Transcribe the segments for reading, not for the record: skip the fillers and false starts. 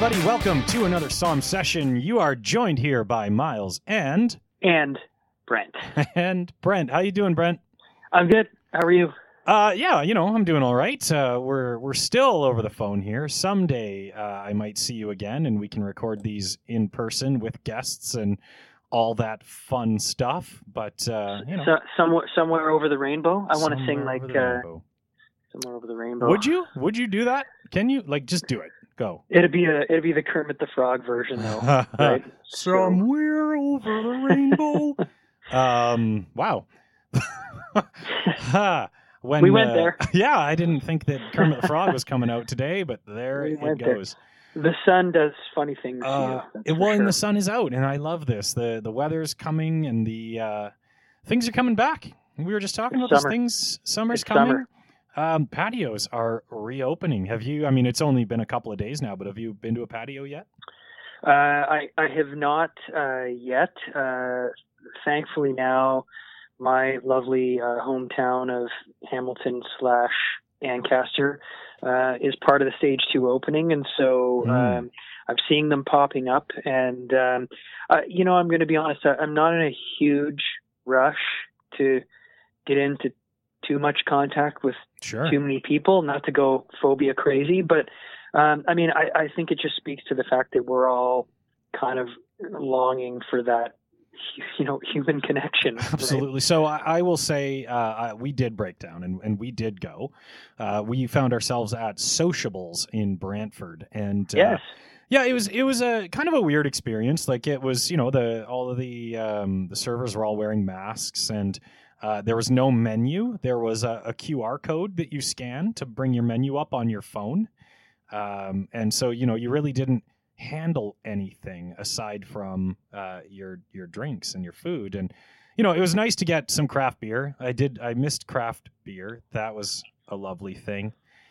everybody. Welcome to another Psalm session. You are joined here by Miles and Brent. And Brent. How you doing, Brent? I'm good. How are you? Yeah, I'm doing all right. We're still over the phone here. Someday I might see you again, and we can record these in person with guests and all that fun stuff. But somewhere over the rainbow. I want to sing like somewhere over the rainbow. Would you? Would you do that? Can you just do it? Go. It'd be the Kermit the Frog version though, right? Somewhere over the rainbow. Wow. When we went there. Yeah, I didn't think that Kermit the Frog was coming out today, but there it goes. There. The sun does funny things to you. And the sun is out, and I love this. The weather's coming, and the things are coming back. We were just talking about these things. Summer's coming. Summer. Patios are reopening. Have you? I mean, it's only been a couple of days now, but have you been to a patio yet? I have not yet. Thankfully now, my lovely hometown of Hamilton/Ancaster is part of the Stage 2 opening, and so I'm seeing them popping up. And I'm going to be honest, I'm not in a huge rush to get into too much contact with too many people, not to go phobia crazy, but I think it just speaks to the fact that we're all kind of longing for that human connection. Absolutely. Right? So I will say we did break down and we did go. We found ourselves at Sociables in Brantford, and yes. Yeah, it was a kind of a weird experience. Like it was, all of the servers were all wearing masks, and there was no menu. There was a QR code that you scan to bring your menu up on your phone. And so, you really didn't handle anything aside from your drinks and your food. And, it was nice to get some craft beer. I missed craft beer. That was a lovely thing.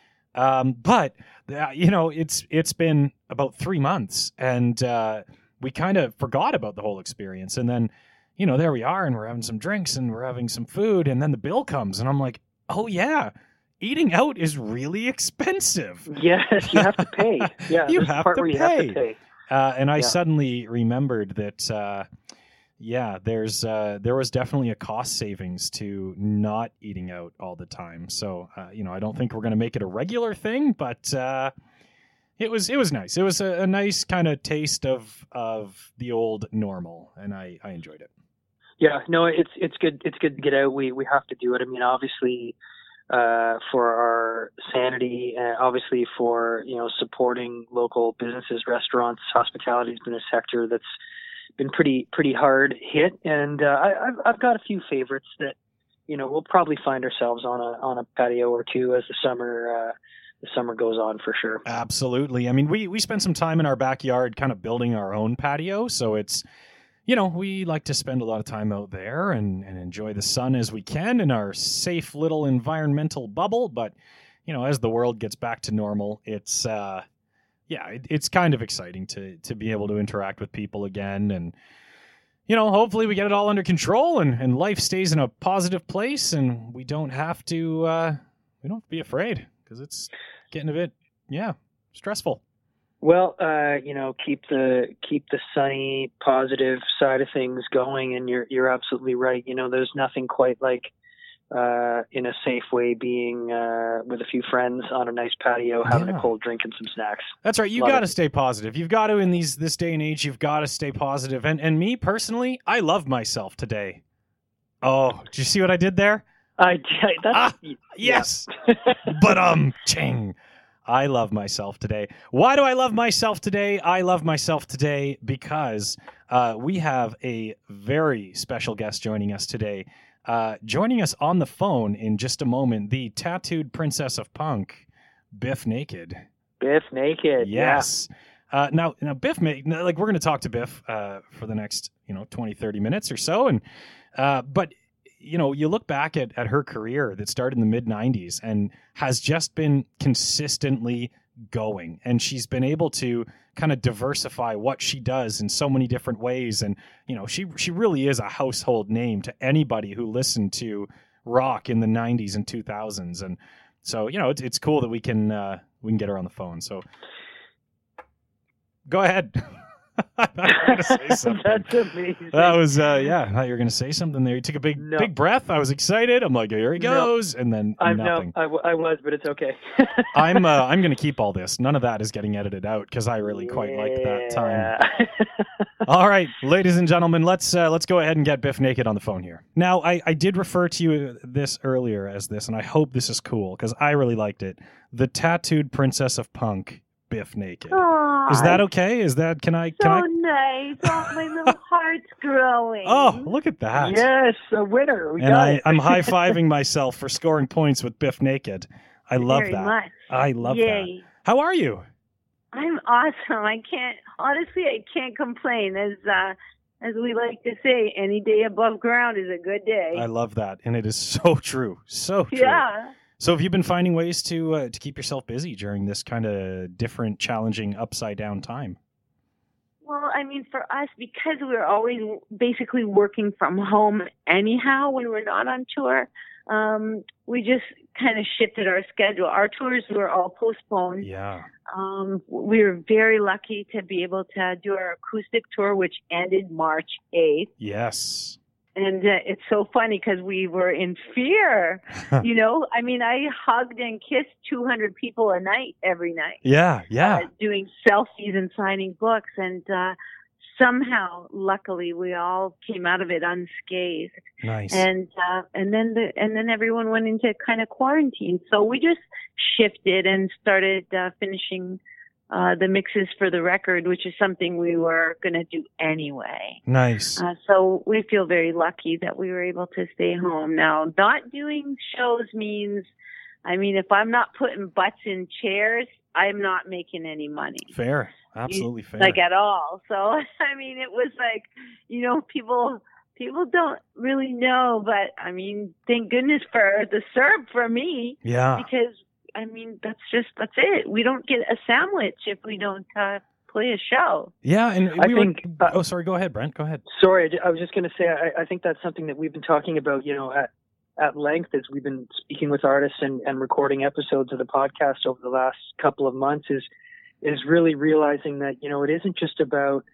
But it's been about 3 months, and we kind of forgot about the whole experience. And then, there we are, and we're having some drinks and we're having some food, and then the bill comes, and I'm like, oh yeah, eating out is really expensive. Yes, you have to pay. Yeah, you have to pay. And I Yeah. suddenly remembered that, there was definitely a cost savings to not eating out all the time. So, I don't think we're going to make it a regular thing, but it was nice. It was a nice kind of taste of the old normal, and I enjoyed it. Yeah, no, it's good. It's good to get out. We have to do it. I mean, obviously, for our sanity, obviously for supporting local businesses, restaurants, hospitality has been a sector that's been pretty hard hit, and I've got a few favorites that we'll probably find ourselves on a patio or two as the summer goes on, for sure. Absolutely. I mean, we spent some time in our backyard kind of building our own patio, so it's we like to spend a lot of time out there and enjoy the sun as we can in our safe little environmental bubble. But, as the world gets back to normal, it's kind of exciting to be able to interact with people again. And, hopefully we get it all under control and life stays in a positive place, and we don't have to be afraid, because it's getting a bit, stressful. Well, keep the sunny, positive side of things going, and you're absolutely right. There's nothing quite like in a safe way being with a few friends on a nice patio, having a cold drink and some snacks. That's right. You got to stay positive. You've got to, in this day and age, you've got to stay positive. And me personally, I love myself today. Oh, did you see what I did there? Yes. But ching. I love myself today. Why do I love myself today? I love myself today because we have a very special guest joining us today. Joining us on the phone in just a moment, the tattooed princess of punk, Biff Naked. Biff Naked. Yes. Yeah. Now Biff, we're going to talk to Biff for the next 20, 30 minutes or so, and but you look back at her career that started in the mid-90s and has just been consistently going. And she's been able to kind of diversify what she does in so many different ways. And, she really is a household name to anybody who listened to rock in the 90s and 2000s. And so, it's cool that we can get her on the phone. So Go ahead. I thought you were going to say something. That's amazing. That was, I thought you were going to say something there. You took a big breath. I was excited. I'm like, here he goes. And then nothing. I was, but it's okay. I'm going to keep all this. None of that is getting edited out because I really quite like that time. All right, ladies and gentlemen, let's go ahead and get Biff Naked on the phone here. Now, I did refer to you this earlier as this, and I hope this is cool because I really liked it. The Tattooed Princess of Punk, Biff Naked. Aww, is that okay? Is that can I? Nice. Oh, my little heart's growing. Oh, look at that! Yes, a winner. I'm high-fiving myself for scoring points with Biff Naked. I love Very that. Much. I love that. How are you? I'm awesome. I can't complain. As we like to say, any day above ground is a good day. I love that, and it is so true. So true. Yeah. So have you been finding ways to keep yourself busy during this kind of different, challenging, upside-down time? Well, I mean, for us, because we're always basically working from home anyhow when we're not on tour, we just kind of shifted our schedule. Our tours were all postponed. Yeah. We were very lucky to be able to do our acoustic tour, which ended March 8th. Yes. And it's so funny because we were in fear, you know. I mean, I hugged and kissed 200 people a night every night. Yeah, yeah. Doing selfies and signing books, and somehow, luckily, we all came out of it unscathed. Nice. And then everyone went into kind of quarantine. So we just shifted and started finishing the mixes for the record, which is something we were going to do anyway. Nice. So we feel very lucky that we were able to stay home. Now, not doing shows means, I mean, if I'm not putting butts in chairs, I'm not making any money. Fair. Absolutely fair. Like at all. So, I mean, it was like, you know, people don't really know, but I mean, thank goodness for the CERB for me. Yeah. Because I mean, that's it. We don't get a sandwich if we don't play a show. Yeah, and sorry, go ahead, Brent. Go ahead. Sorry, I was just going to say, I think that's something that we've been talking about, you know, at length as we've been speaking with artists and recording episodes of the podcast over the last couple of months is really realizing that, you know, it isn't just about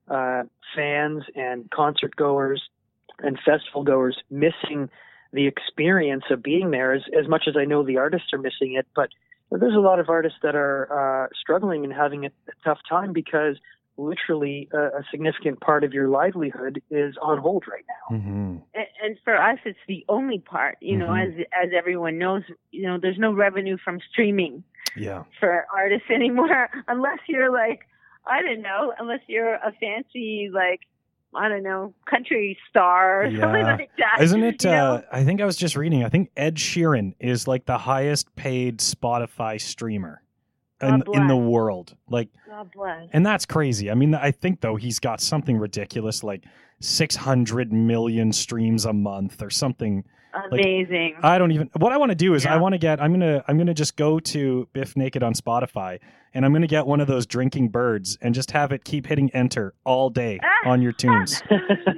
fans and concert goers and festival goers missing the experience of being there as much as I know the artists are missing it, but there's a lot of artists that are struggling and having a tough time because literally a significant part of your livelihood is on hold right now. Mm-hmm. And for us, it's the only part, you know, as everyone knows, you know, there's no revenue from streaming for artists anymore, unless you're like, I don't know, unless you're a fancy, like, I don't know, country star or something like that. Isn't it? I think I was just reading. I think Ed Sheeran is like the highest paid Spotify streamer in the world. Like, God bless. And that's crazy. I mean, I think though he's got something ridiculous like 600 million streams a month or something. Amazing. Like, I don't even. What I want to do is I'm gonna just go to Biff Naked on Spotify and I'm gonna get one of those drinking birds and just have it keep hitting enter all day on your tunes. So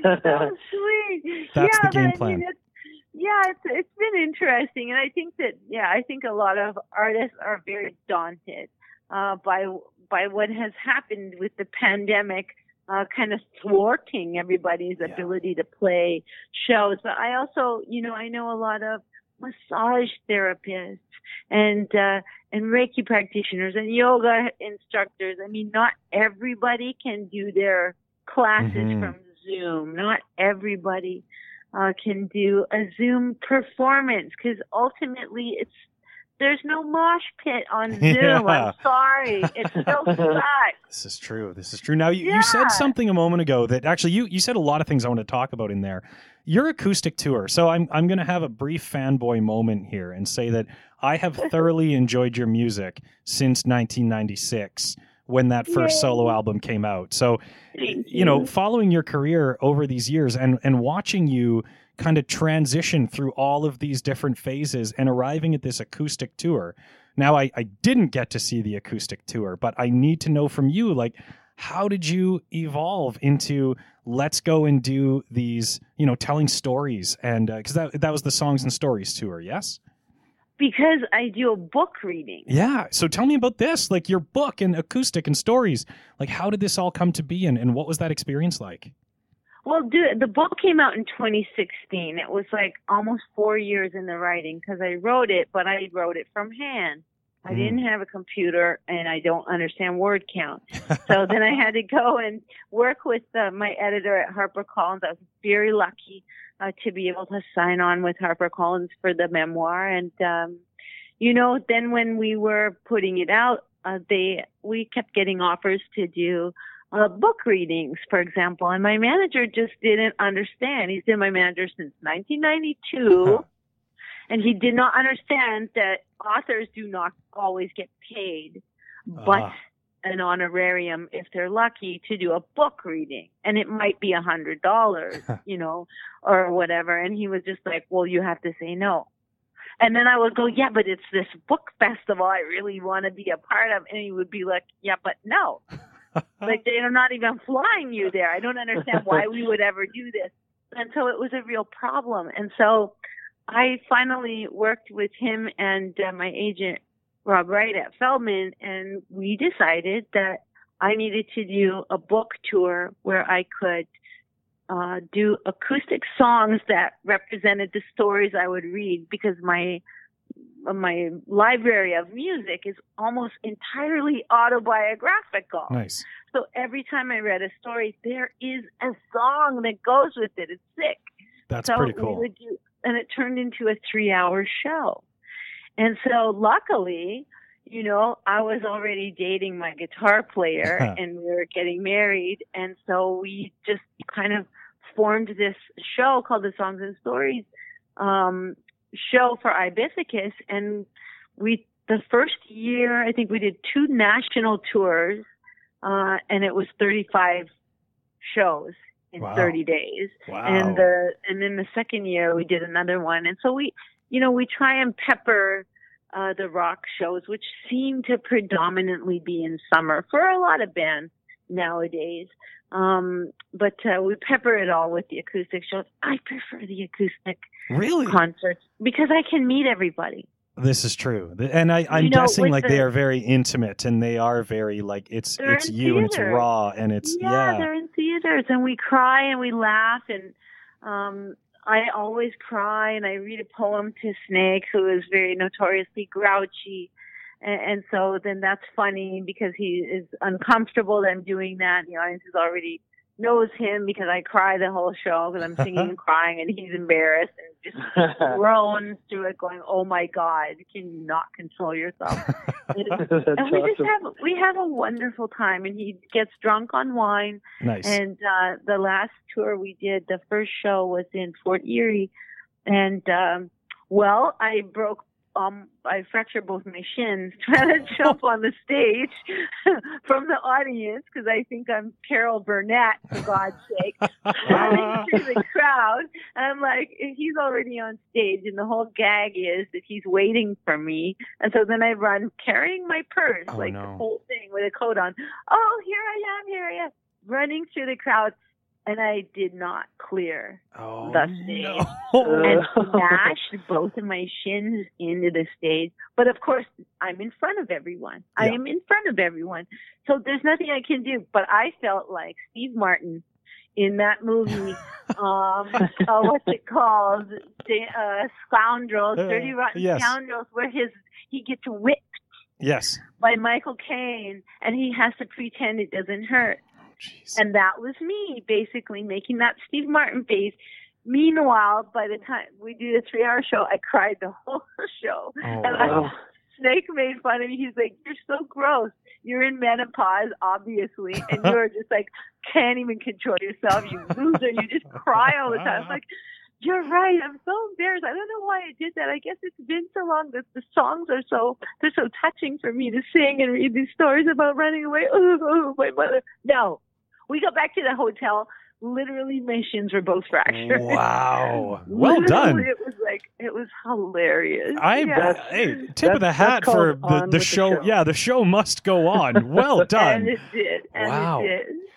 sweet. That's the game plan. It's been interesting, and I think a lot of artists are very daunted by what has happened with the pandemic. Kind of thwarting everybody's ability to play shows. But I also, you know, I know a lot of massage therapists and Reiki practitioners and yoga instructors. I mean, not everybody can do their classes from Zoom. Not everybody can do a Zoom performance because ultimately there's no mosh pit on Zoom. Yeah. I'm sorry. It still sucks. This is true. Now, you said something a moment ago that actually you said a lot of things I want to talk about in there. Your acoustic tour. So I'm going to have a brief fanboy moment here and say that I have thoroughly enjoyed your music since 1996 when that first solo album came out. So, you know, following your career over these years and watching you kind of transition through all of these different phases and arriving at this acoustic tour. Now, I didn't get to see the acoustic tour, but I need to know from you, like, how did you evolve into let's go and do these, you know, telling stories? And because that was the Songs and Stories tour, yes? Because I do a book reading. Yeah. So tell me about this, like your book and acoustic and stories. Like, how did this all come to be, and what was that experience like? Well, the book came out in 2016. It was like almost 4 years in the writing because I wrote it, but I wrote it from hand. I didn't have a computer, and I don't understand word count. So then I had to go and work with my editor at HarperCollins. I was very lucky to be able to sign on with HarperCollins for the memoir. And, then when we were putting it out, we kept getting offers to do book readings, for example. And my manager just didn't understand. He's been my manager since 1992. And he did not understand that authors do not always get paid, but an honorarium if they're lucky to do a book reading. And it might be $100, or whatever. And he was just like, well, you have to say no. And then I would go, yeah, but it's this book festival I really want to be a part of. And he would be like, yeah, but no. Like, they're not even flying you there. I don't understand why we would ever do this. And so it was a real problem. And so I finally worked with him and my agent, Rob Wright at Feldman, and we decided that I needed to do a book tour where I could do acoustic songs that represented the stories I would read, because my library of music is almost entirely autobiographical. Nice. So every time I read a story, there is a song that goes with it. It's sick. That's pretty cool. And it turned into a 3-hour show. And so luckily, I was already dating my guitar player and we were getting married. And so we just kind of formed this show called the Songs and Stories show for Ibithecus. And the first year, I think we did 2 national tours, and it was 35 shows in 30 days. Wow. And then the second year we did another one. And so we try and pepper the rock shows, which seem to predominantly be in summer for a lot of bands nowadays. But we pepper it all with the acoustic shows. I prefer the acoustic concerts because I can meet everybody. This is true. And I'm guessing like they are very intimate, and they are very like it's you and it's raw and it's they're in theaters, and we cry and we laugh, and I always cry, and I read a poem to Snake, who is very notoriously grouchy. And so then that's funny because he is uncomfortable that I'm doing that. The audience already knows him because I cry the whole show because I'm singing and crying, and he's embarrassed and just groans through it going, oh my God, can you not control yourself? And we have a wonderful time, and he gets drunk on wine. Nice. And the last tour we did, the first show was in Fort Erie, and I fractured both my shins trying to jump on the stage from the audience because I think I'm Carol Burnett, for God's sake, running through the crowd. And I'm like, he's already on stage, and the whole gag is that he's waiting for me. And so then I run carrying my purse, the whole thing with a coat on. Oh, here I am, running through the crowd. And I did not clear the stage and smashed both of my shins into the stage. But of course, I'm in front of everyone. Yeah. I am in front of everyone. So there's nothing I can do. But I felt like Steve Martin in that movie. What's it called? Scoundrels, Dirty Rotten Scoundrels, where he gets whipped. Yes. By Michael Caine, and he has to pretend it doesn't hurt. Jeez. And that was me basically making that Steve Martin face. Meanwhile, by the time we do the 3-hour show, I cried the whole show. Snake made fun of me. He's like, you're so gross. You're in menopause, obviously, and you're just like, can't even control yourself. You loser. You just cry all the time. I'm like, you're right. I'm so embarrassed. I don't know why I did that. I guess it's been so long that the songs they're so touching for me to sing and read these stories about running away. Oh, my mother. No. We go back to the hotel. Literally, my shins were both fractured. Wow. Well done. It was hilarious. Hey, tip of the hat for the show. Yeah, the show must go on. Well done. And it did. Wow. It did.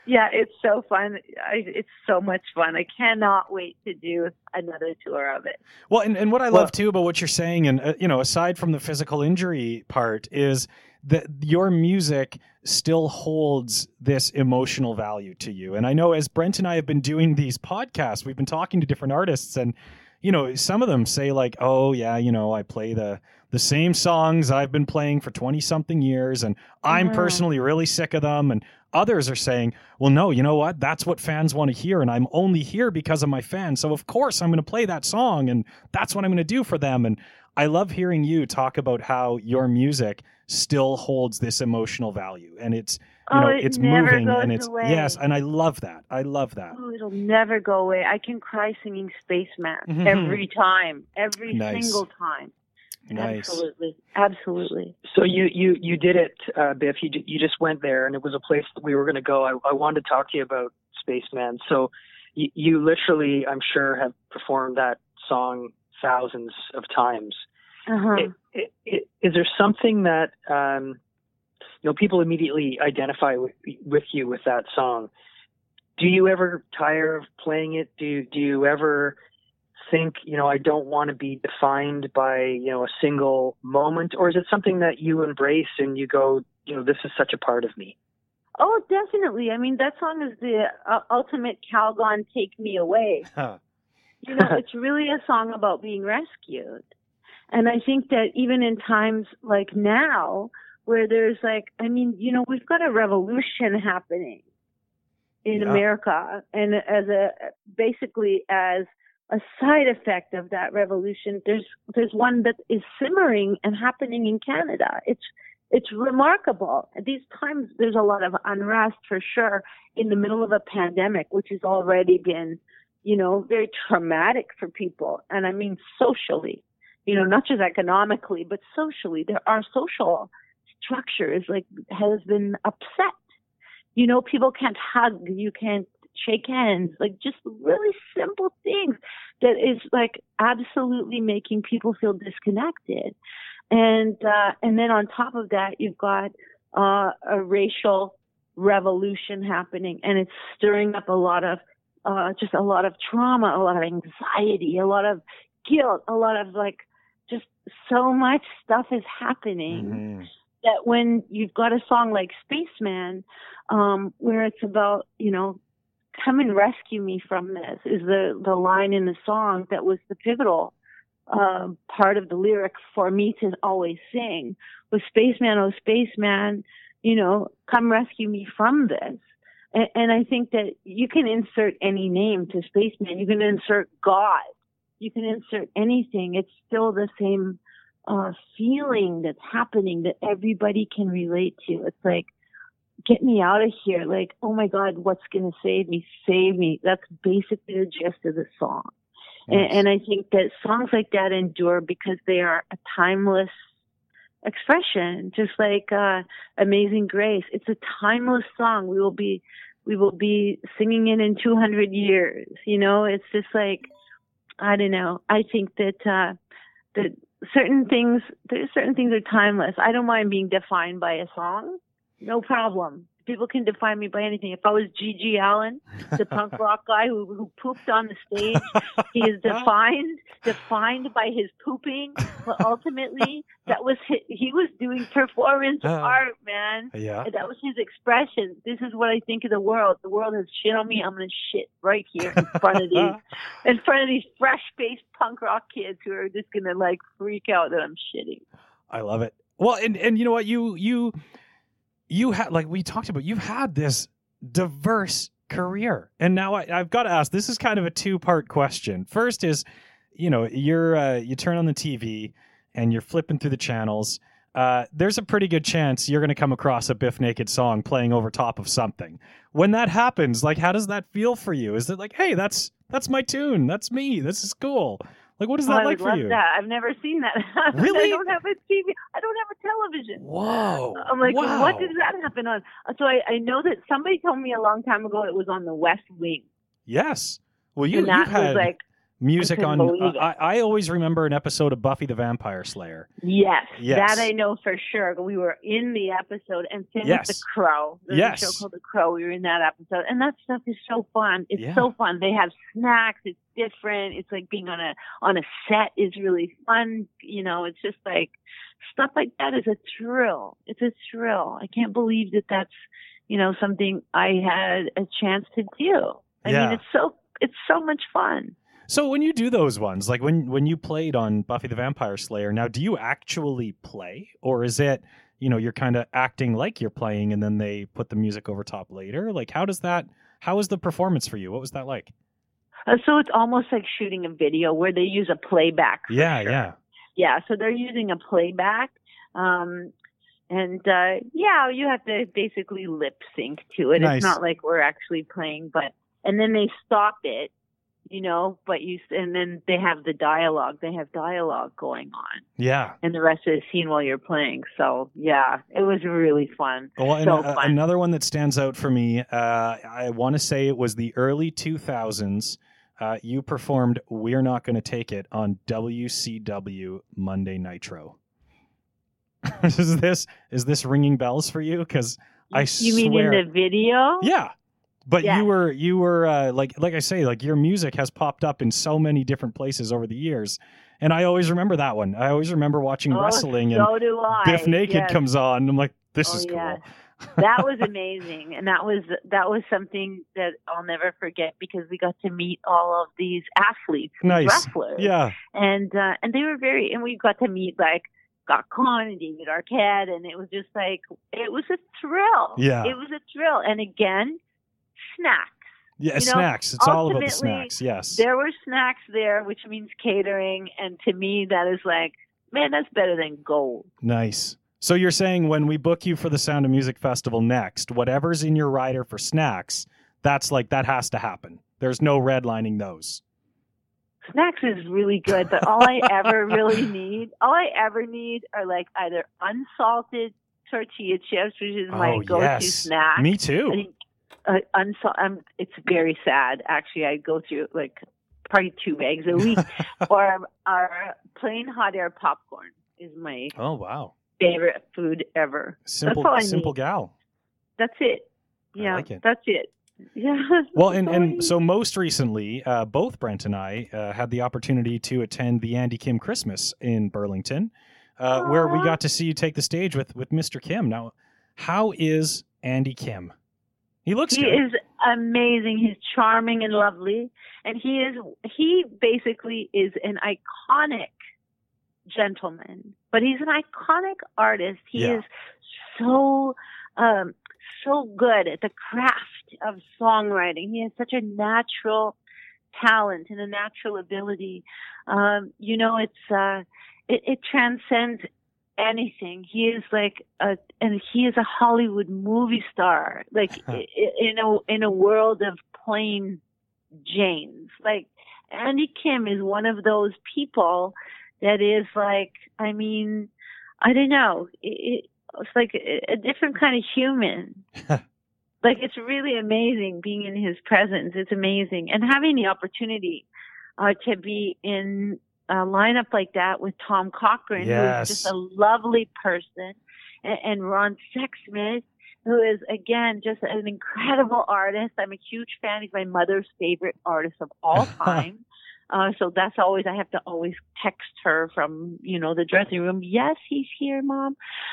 Yeah, it's so fun. It's so much fun. I cannot wait to do another tour of it. Well, and what I love too about what you're saying, and aside from the physical injury part, is that your music still holds this emotional value to you. And I know as Brent and I have been doing these podcasts, we've been talking to different artists, and some of them say like, oh yeah, I play the same songs I've been playing for 20 something years, and I'm personally really sick of them. And others are saying, well, no, you know what? That's what fans want to hear. And I'm only here because of my fans. So of course I'm going to play that song, and that's what I'm going to do for them. And I love hearing you talk about how your music still holds this emotional value, and it's, it's moving, and it's away. Yes. And I love that. Oh, it'll never go away. I can cry singing Spaceman every time, every single time. Nice. Absolutely. So you did it, Biff. You just went there, and it was a place that we were going to go. I wanted to talk to you about Spaceman. So you literally, I'm sure, have performed that song thousands of times. Is there something that people immediately identify with you with that song? Do you ever tire of playing it? Do you ever think, I don't want to be defined by, a single moment? Or is it something that you embrace and you go, this is such a part of me? Oh, definitely. I mean, that song is the ultimate Calgon Take Me Away. It's really a song about being rescued. And I think that even in times like now, where there's we've got a revolution happening in America. And as a side effect of that revolution, there's one that is simmering and happening in Canada. It's remarkable. At these times, there's a lot of unrest for sure in the middle of a pandemic, which has already been, very traumatic for people. And I mean, socially, not just economically, but socially, there are social structures has been upset. People can't hug, you can't shake hands, just really simple things that is absolutely making people feel disconnected. And then on top of that, you've got a racial revolution happening, and it's stirring up a lot of trauma, a lot of anxiety, a lot of guilt, a lot of just so much stuff is happening that when you've got a song like Spaceman, where it's about, come and rescue me from this, is the line in the song that was the pivotal part of the lyric for me to always sing, was Spaceman, oh Spaceman, come rescue me from this. And I think that you can insert any name to Spaceman. You can insert God. You can insert anything. It's still the same feeling that's happening that everybody can relate to. It's like, get me out of here. Oh my God, what's going to save me? Save me. That's basically the gist of the song. Yes. And I think that songs like that endure because they are a timeless expression, just like Amazing Grace. It's a timeless song. We will be singing it in 200 years. It's just I don't know. I think that certain things are timeless. I don't mind being defined by a song. No problem. People can define me by anything. If I was G.G. Allen, the punk rock guy who pooped on the stage, he is defined by his pooping. But ultimately, he was doing performance art, man. Yeah. And that was his expression. This is what I think of the world. The world has shit on me. I'm gonna shit right here in front of these fresh-faced punk rock kids who are just gonna freak out that I'm shitting. I love it. Well, and you know what, you had, we talked about, you've had this diverse career. And now I've got to ask, this is kind of a two-part question. First is, you turn on the TV and you're flipping through the channels. There's a pretty good chance you're going to come across a Biff Naked song playing over top of something. When that happens, how does that feel for you? Is it hey, that's my tune. That's me. This is cool. What is that like for you? That. I've never seen that. Really? I don't have a TV. I don't have a television. Whoa. I'm wow. What does that happen on? So I know that somebody told me a long time ago it was on the West Wing. Yes. Well, you've had music couldn't on. believe it. I always remember an episode of Buffy the Vampire Slayer. Yes, Yes. that I know for sure. We were in the episode, and same Yes. with The Crow. There's Yes. a show called The Crow. We were in that episode, and that stuff is so fun. It's Yeah. so fun. They have snacks. It's different. It's like being on a set is really fun. You know, it's just like stuff like that is a thrill. It's a thrill. I can't believe that that's, you know, something I had a chance to do. I Yeah. mean, it's so much fun. So when you do those ones, like when you played on Buffy the Vampire Slayer, now do you actually play, or is it, you know, you're kind of acting like you're playing and then they put the music over top later? Like how is the performance for you? What was that like? So it's almost like shooting a video where they use a playback. For Yeah, sure. yeah. Yeah, so they're using a playback. You have to basically lip sync to it. Nice. It's not like we're actually playing, and then they stop it, you know, and then they have the dialogue. They have dialogue going on. Yeah. And the rest of the scene while you're playing. So, yeah, it was really fun. Well, and so fun. another one that stands out for me, I want to say it was the early 2000s. You performed "We're Not Gonna Take It" on WCW Monday Nitro. Is this ringing bells for you? Because I You mean in the video? Yeah, but Yeah. you were like I say, like your music has popped up in so many different places over the years, and I always remember that one. I always remember watching wrestling, so and do I. Biff Naked Yes. comes on, and I'm like, this is cool. Yes. That was amazing, and that was something that I'll never forget because we got to meet all of these athletes, these Nice. wrestlers, Yeah. and they were and we got to meet like Scott Conn and David Arquette, and it was just like it was a thrill. Yeah. It was a thrill, and again, snacks. Yeah, You know, snacks. It's all about the ultimately, snacks. Yes. There were snacks there, which means catering, and to me, that is like, man, that's better than gold. Nice. So you're saying when we book you for the Sound of Music Festival next, whatever's in your rider for snacks, that has to happen. There's no redlining those. Snacks is really good, but all I ever need are like either unsalted tortilla chips, which is my go-to yes. snack. Me too. I think it's very sad. Actually, I go through like probably 2 bags a week. Or our plain hot air popcorn is my Oh, wow. favorite food ever. Simple, That's all I simple need. gal. That's it. Yeah, like it. that's it. Yeah. Well, That's all I and need. so most recently, both Brent and I had the opportunity to attend the Andy Kim Christmas in Burlington, where we got to see you take the stage with Mr. Kim. Now, how is Andy Kim? He looks He good. is amazing. He's charming and lovely, and he basically is an iconic gentleman, but he's an iconic artist. He Yeah. is so good at the craft of songwriting. He has such a natural talent and a natural ability. You know, it transcends anything. He is like and he is a Hollywood movie star, like in a world of plain Janes. Like Andy Kim is one of those people that is like, I mean, I don't know. It's like a different kind of human. Like, it's really amazing being in his presence. It's amazing. And having the opportunity to be in a lineup like that with Tom Cochrane, Yes. who is just a lovely person, and Ron Sexsmith, who is, again, just an incredible artist. I'm a huge fan. He's my mother's favorite artist of all time. So that's always, I have to always text her from, the dressing room. Yes, he's here, Mom.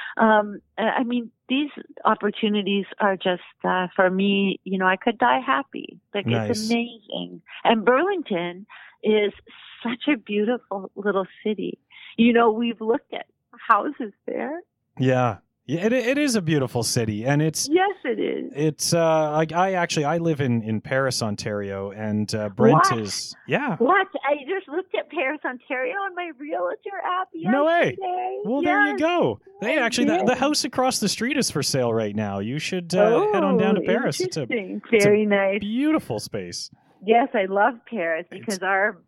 I mean, these opportunities are just, for me, I could die happy. Like, Nice. It's amazing. And Burlington is such a beautiful little city. We've looked at houses there. Yeah. Yeah, it is a beautiful city, and it's Yes, it is. it's like I live in Paris, Ontario, and Brent What? is What? I just looked at Paris, Ontario on my realtor app yesterday. No way. Well, there you Yes. go. Hey, actually, the did. house across the street is for sale right now. You should head on down to Paris. It's a Interesting. Very nice. beautiful space. Yes, I love Paris because our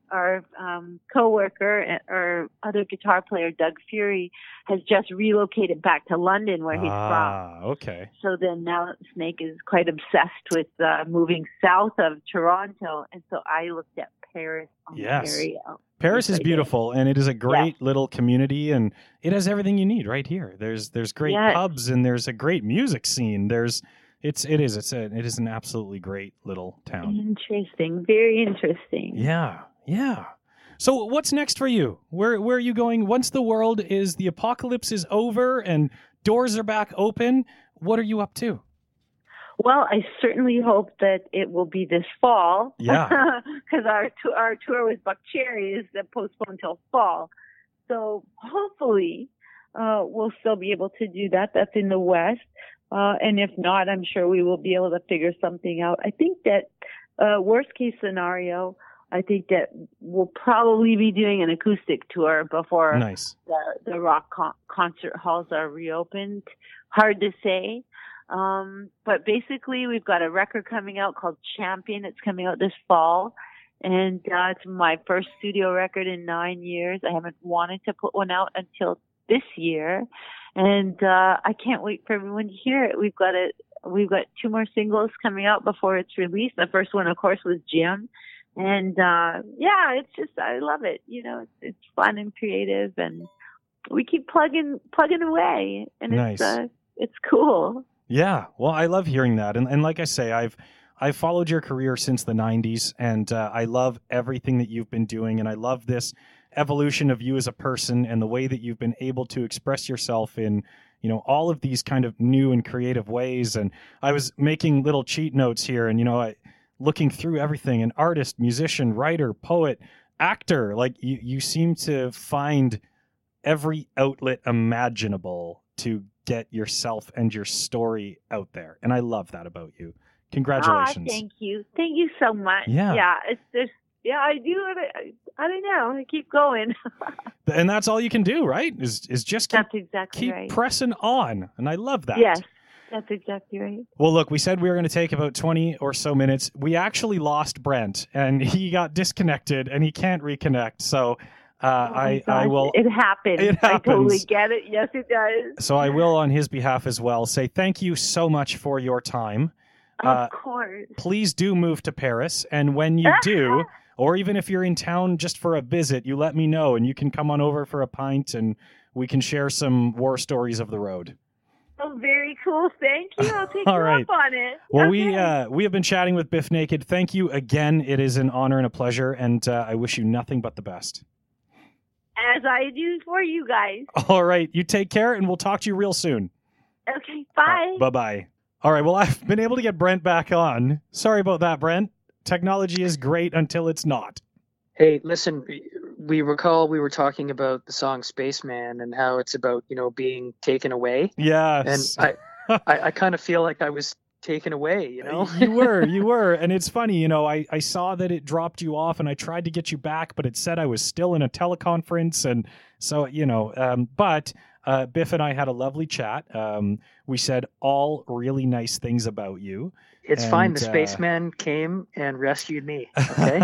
coworker or other guitar player, Doug Fury, has just relocated back to London where he's from. Okay. So then now Snake is quite obsessed with moving south of Toronto, and so I looked at Paris, Yes. Ontario. Paris Yes, is I did. beautiful, and it is a great little community, and it has everything you need right here. There's great Yes. pubs, and there's a great music scene. It is an absolutely great little town. Interesting. Very interesting. Yeah, yeah. So what's next for you? Where are you going once the apocalypse is over and doors are back open? What are you up to? Well, I certainly hope that it will be this fall. Yeah. Because our tour with Buck Cherry is postponed until fall. So hopefully we'll still be able to do that. That's in the West. And if not, I'm sure we will be able to figure something out. I think that worst case scenario, I think that we'll probably be doing an acoustic tour before Nice. the rock concert halls are reopened. Hard to say. But basically, we've got a record coming out called Champion. It's coming out this fall. And it's my first studio record in 9 years. I haven't wanted to put one out until this year. And I can't wait for everyone to hear it. We've got 2 more singles coming out before it's released. The first one, of course, was Jim. And it's just, I love it. You know, it's fun and creative, and we keep plugging away, and Nice. It's cool. Yeah, well, I love hearing that, and like I say, I've followed your career since the '90s, and I love everything that you've been doing, and I love this evolution of you as a person and the way that you've been able to express yourself in, you know, all of these kind of new and creative ways. And I was making little cheat notes here, and looking through everything: an artist, musician, writer, poet, actor. Like you seem to find every outlet imaginable to get yourself and your story out there. And I love that about you. Congratulations. Thank you so much. Yeah. It's just, I do. I don't know. I keep going. And that's all you can do, right? Is just That's exactly keep right. pressing on. And I love that. Yes, that's exactly right. Well, look, we said we were going to take about 20 or so minutes. We actually lost Brent, and he got disconnected, and he can't reconnect. So I will. It happens. It happens. I totally get it. Yes, it does. So I will, on his behalf as well, say thank you so much for your time. Of course. Please do move to Paris, and when you do, or even if you're in town just for a visit, you let me know, and you can come on over for a pint, and we can share some war stories of the road. Oh, very cool. Thank you. I'll take All you right. up on it. Well, Okay. we have been chatting with Biff Naked. Thank you again. It is an honor and a pleasure, and I wish you nothing but the best. As I do for you guys. All right. You take care, and we'll talk to you real soon. Okay, bye. Bye-bye. All right. Well, I've been able to get Brent back on. Sorry about that, Brent. Technology is great until it's not. Hey, listen, we recall we were talking about the song Spaceman and how it's about, being taken away. Yes. And I kind of feel like I was taken away, You were. And it's funny, I saw that it dropped you off, and I tried to get you back, but it said I was still in a teleconference. And so, but Biff and I had a lovely chat. We said all really nice things about you. It's fine. The spaceman came and rescued me. Okay.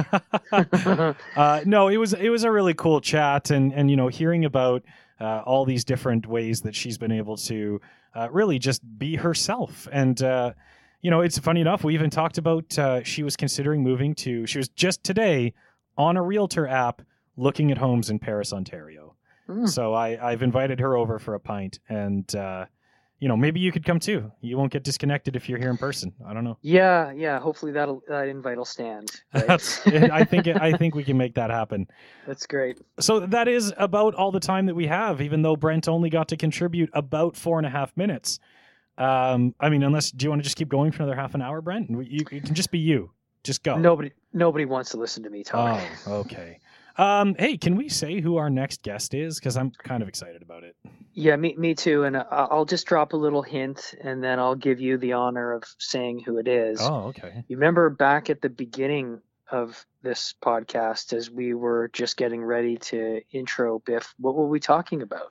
No, it was a really cool chat, and hearing about all these different ways that she's been able to really just be herself. And it's funny enough, we even talked about she was considering moving to. She was just today on a realtor app looking at homes in Paris, Ontario. So I've invited her over for a pint, and maybe you could come too. You won't get disconnected if you're here in person. I don't know. Yeah. Hopefully that invite will stand. Right? I think we can make that happen. That's great. So that is about all the time that we have, even though Brent only got to contribute about 4.5 minutes. Unless, do you want to just keep going for another half an hour, Brent? You can just be you. Just go. Nobody wants to listen to me talk. Oh, okay. Hey, can we say who our next guest is? Because I'm kind of excited about it. Yeah, me too. And I'll just drop a little hint, and then I'll give you the honor of saying who it is. Oh, okay. You remember back at the beginning of this podcast, as we were just getting ready to intro Biff, what were we talking about?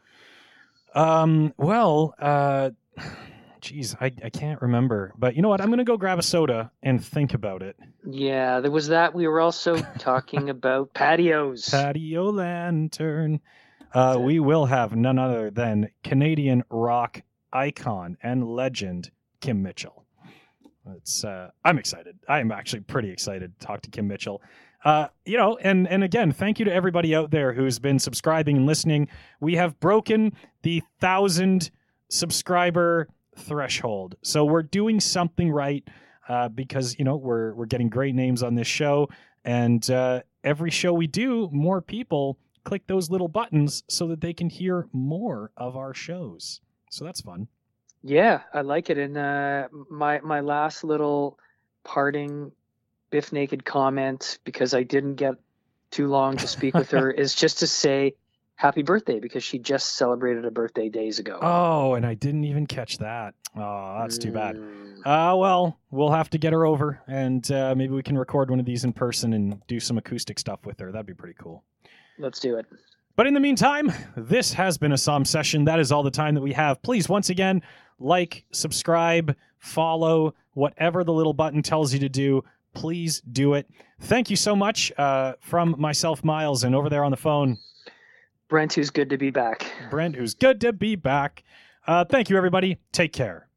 Geez, I can't remember. But you know what? I'm going to go grab a soda and think about it. Yeah, there was that. We were also talking about patios. Patio lantern. We will have none other than Canadian rock icon and legend, Kim Mitchell. I'm excited. I am actually pretty excited to talk to Kim Mitchell. And again, thank you to everybody out there who's been subscribing and listening. We have broken the 1,000 subscriber threshold, so we're doing something right, because we're getting great names on this show, and every show we do, more people click those little buttons so that they can hear more of our shows. So that's fun. Yeah, I like it. And my last little parting Biff Naked comment, because I didn't get too long to speak with her, is just to say happy birthday, because she just celebrated a birthday days ago. Oh, and I didn't even catch that. Oh, that's too bad. Well, we'll have to get her over, and maybe we can record one of these in person and do some acoustic stuff with her. That'd be pretty cool. Let's do it. But in the meantime, this has been a Psalm Session. That is all the time that we have. Please, once again, like, subscribe, follow, whatever the little button tells you to do. Please do it. Thank you so much from myself, Miles, and over there on the phone, Brent, who's good to be back. Brent, who's good to be back. Thank you, everybody. Take care.